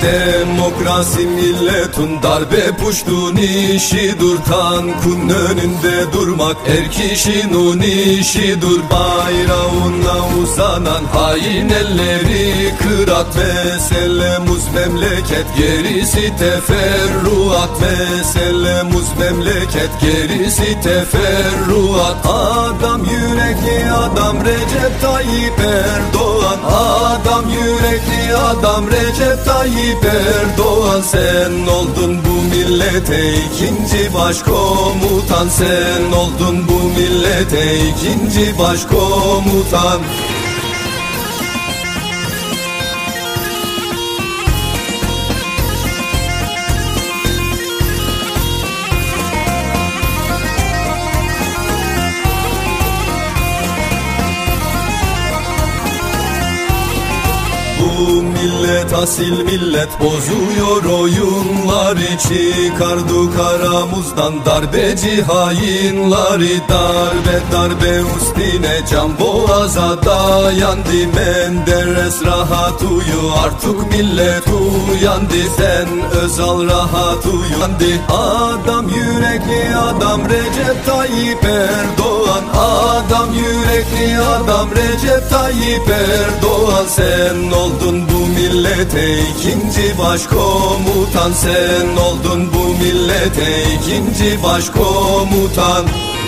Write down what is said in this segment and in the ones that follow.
Demokrasi milletin darbe puştun işidir. Tankın önünde durmak her kişinin işidir. Bayrağına uzanan hain elleri kırat. Meselemiz memleket, gerisi teferruat. Meselemiz memleket, gerisi teferruat. Adam yürekli adam Recep Tayyip Erdoğan. Adam yürekli adam Recep Tayyip Erdoğan. Sen oldun bu millete ikinci başkomutan. Sen oldun bu millete ikinci başkomutan. Bu millet asil millet bozuyor oyunları. Çıkardı karamuzdan darbeci hainleri. Darbe darbe üstüne can boğaza dayandı. Menderes rahat uyu, artık millet uyandı. Sen Özal rahat uyandı. Adam yürekli adam Recep Tayyip Erdoğan. Adam yürekli adam Recep Tayyip Erdoğan. Sen oldun bu millete ikinci başkomutan. Sen oldun bu millete ikinci başkomutan.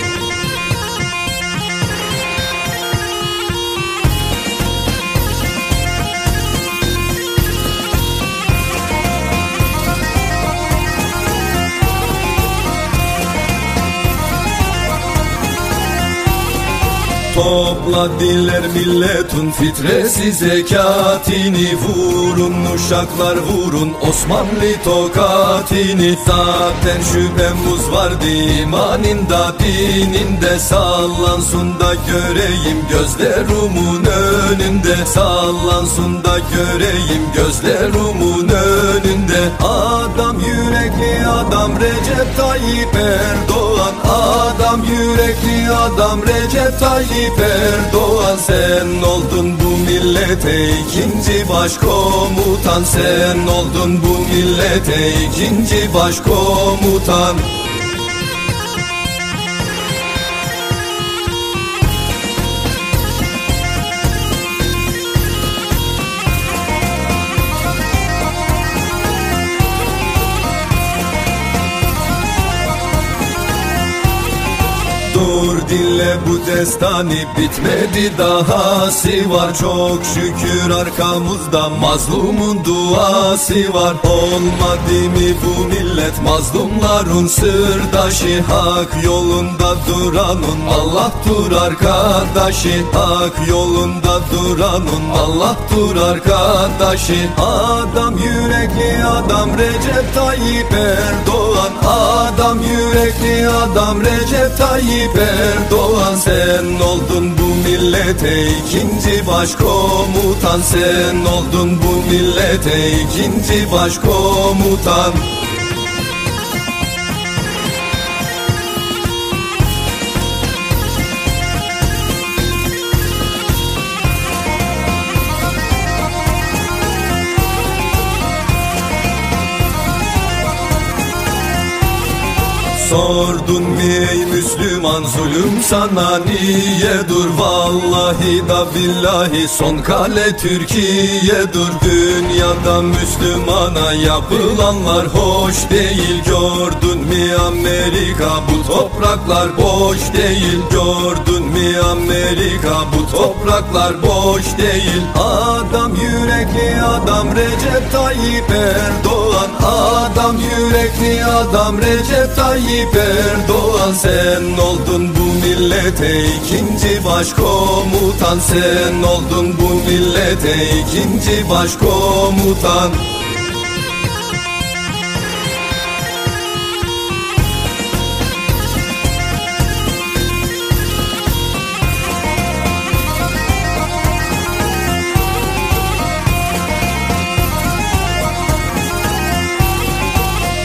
Topla diller milletin fitresi zekatini. Vurun uşaklar vurun Osmanlı tokatini. Zaten şüphemiz vardı imanında dininde. Sallansın da göreyim gözlerimin önünde. Sallansın da göreyim gözlerimin önünde. Adam yürekli adam Recep Tayyip Erdoğan. Adam yürekli adam Recep Tayyip Erdoğan. Sen oldun bu millete ikinci başkomutan. Sen oldun bu millete ikinci başkomutan. Dur dinle bu destanı, bitmedi dahası var. Çok şükür arkamızda mazlumun duası var. Olmadı mı bu millet mazlumların sırdaşı? Hak yolunda duranın Allah'tur arkadaşı. Hak yolunda duranın Allah'tur arkadaşı. Adam yürekli adam Recep Tayyip Erdoğan. Adam yürekli adam Recep Tayyip Erdoğan. Sen oldun bu millete ikinci başkomutan. Sen oldun bu millete ikinci başkomutan. Sordun mu ey Müslüman zulüm sana niyedir? Vallahi da billahi son kale Türkiye'dir. Dünyada Müslümana yapılanlar hoş değil. Gördün mü Amerika bu topraklar boş değil. Gördün mü Amerika bu topraklar boş değil. Adam yürekli adam Recep Tayyip Erdoğan. Adam yürekli adam Recep Tayyip Erdoğan. Sen oldun bu millete ikinci başkomutan. Sen oldun bu millete ikinci başkomutan.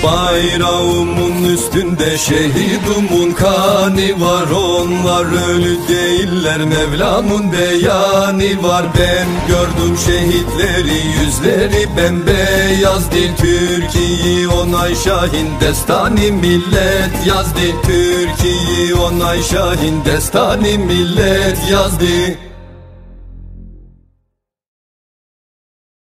Bayrağımın üstünde şehidumun kanı var. Onlar ölü değiller, Mevlam'ın beyanı var. Ben gördüm şehitleri, yüzleri bembeyazdı. Türkiye onay şahin destani millet yazdı. Türkiye onay şahin destani millet yazdı.